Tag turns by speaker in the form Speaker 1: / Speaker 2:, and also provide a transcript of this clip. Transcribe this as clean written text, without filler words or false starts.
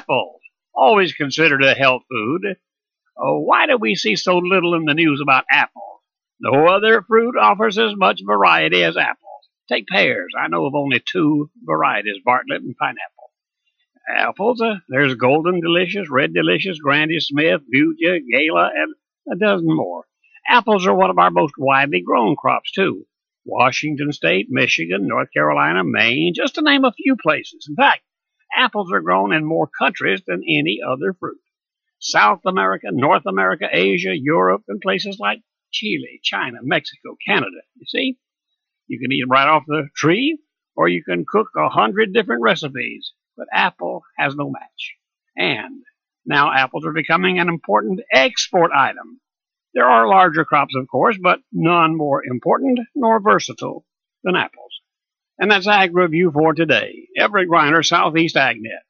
Speaker 1: Apples, always considered a health food. Why do we see so little in the news about apples? No other fruit offers as much variety as apples. Take pears. I know of only two varieties, Bartlett and pineapple. Apples, there's Golden Delicious, Red Delicious, Granny Smith, Fuchsia, Gala, and a dozen more. Apples are one of our most widely grown crops, too. Washington State, Michigan, North Carolina, Maine, just to name a few places. In fact, apples are grown in more countries than any other fruit. South America, North America, Asia, Europe, and places like Chile, China, Mexico, Canada. You see? You can eat them right off the tree, or you can cook 100 different recipes. But apple has no match. And now apples are becoming an important export item. There are larger crops, of course, but none more important nor versatile than apples. And that's Ag Review for today. Everett Griner, Southeast AgNet.